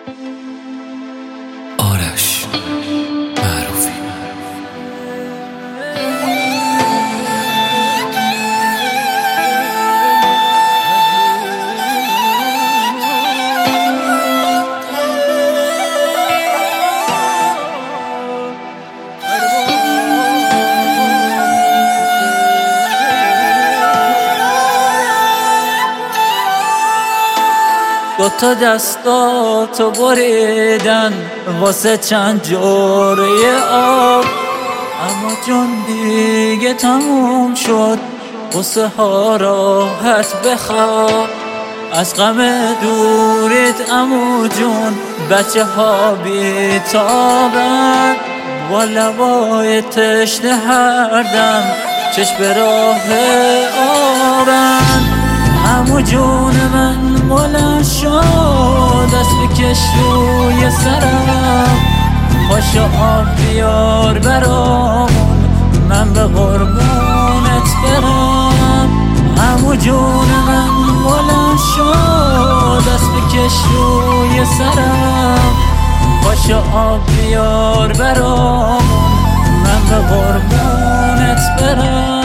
آرش معروفی. دوتا دستاتو بریدن واسه چند جوره آب، اما جون دیگه تموم شد، غصه ها راحت بخواب. از غم دوریت عمو جون بچه ها بیتابن، با لبای تشنه هر دم چشم به راه آبن. عمو جون من بلند شد، دست بکش روی سرم، پاشو آب بیار برامون من به قربونت برم. عمو جون من بلند شد، دست بکش روی سرم، پاشو آب بیار برامون من به قربونت برم.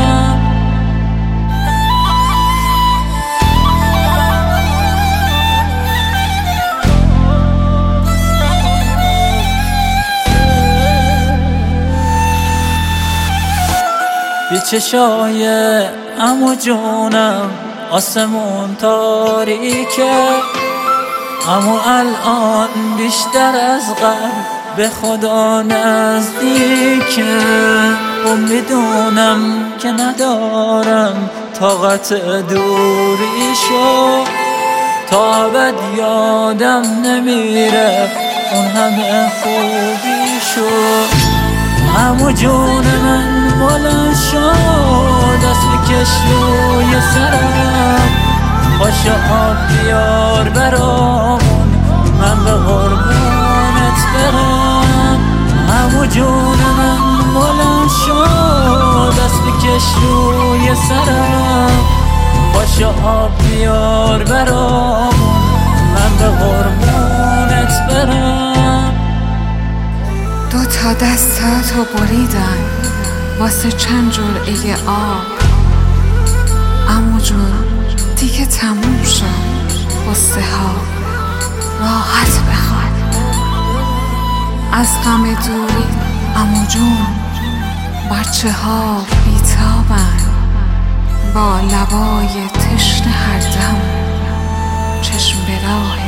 بی چشای عمو جونم آسمون تاریکه، اما الان بیشتر از قبل به خدا نزدیکه. و میدونم که ندارم طاقت دوریشو، تا ابد یادم نمیره اون همه خوبیشو. عمو جون من بلند شد، دست بکش روی سرم، پاشو آب بیار برامون من به قربونت برم. عمو جون من بلند شد، دست بکش روی سرم، پاشو آب بیار برامون من به قربونت برم. دوتا دستاتو بریدن واسه چند جرعه آب، عمو جون دیگه تموم شد، غصه ها راحت بخواب. از غم دوری عمو جون بچه ها بیتابن، با لبای تشنه هر دم چشم به راه